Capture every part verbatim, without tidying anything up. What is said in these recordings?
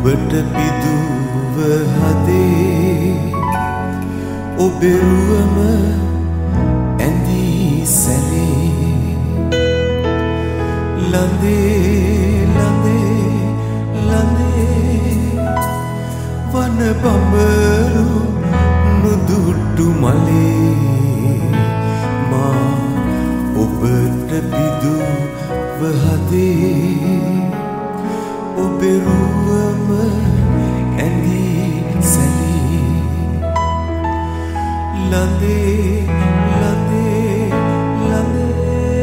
ඔබට පිදුව හදේ ඔබෙරුවම ඇඳී සැලේ ලඳේ ලඳේ ලඳේ වන බඹරු නුදුට්ටු මලේ මා ඔබට පිදුව හදේ ඔබෙරුවම ඇඳී සැලී ලඳේ ලඳේ ලඳේ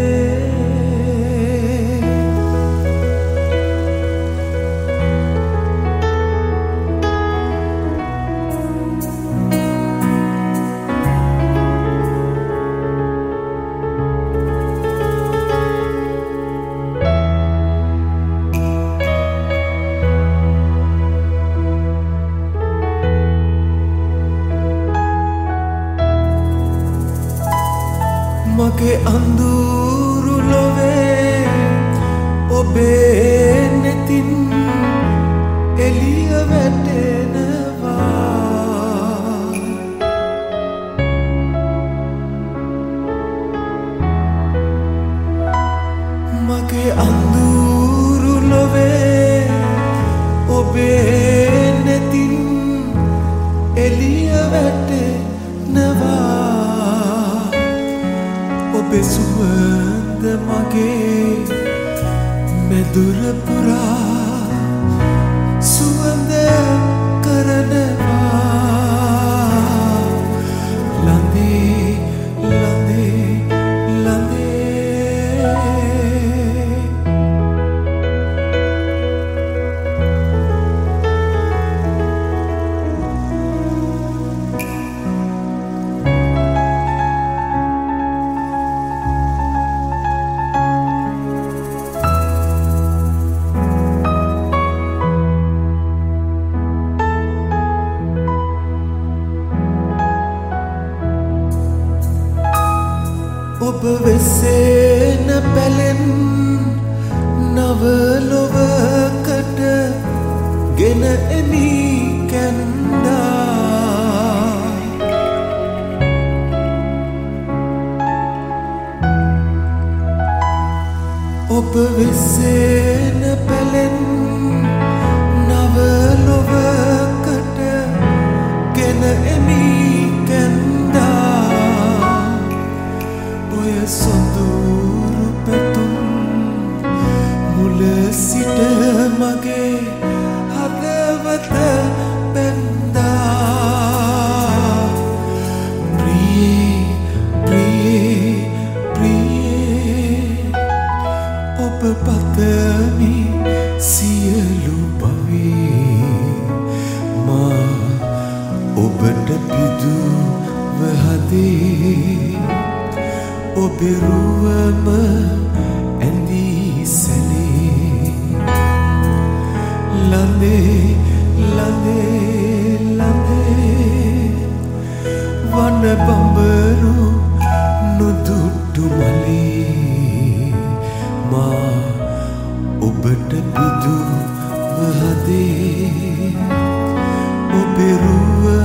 මගේ අඳුරු ලොවේ ඔබේ නෙතින් එළිය වැටෙනවා මගේ අඳුරු ලොවේ ඔබේ නෙතින් එළිය වැටෙනවා ඔබේ සුවඳ මගේ මෙදුර පුරා සුවඳ කරනවා ලඳේ ලඳේ ලඳේ ඔබ වෙසෙන පැලෙන් නව ලොවකට ගෙන එමි කැන්දා ඔබ වෙසෙන පැලෙන් නව ලොවකට ගෙන එමි කැන්දා සොඳුරු පැතුම් මුල සිට මගේ හදවත බැන්දා ප්‍රියේ ප්‍රියේ ප්‍රියේ ඔබ පතමි සියලු භවයේ මා ඔබට පිදුව හදේ ඔබෙරුවම ඇඳී සැලේ ලඳේ ලඳේ ලඳේ වන බඹරු නුදුට්ටු මලේ මා ඔබට පිදුව හදේ ඔබෙරුව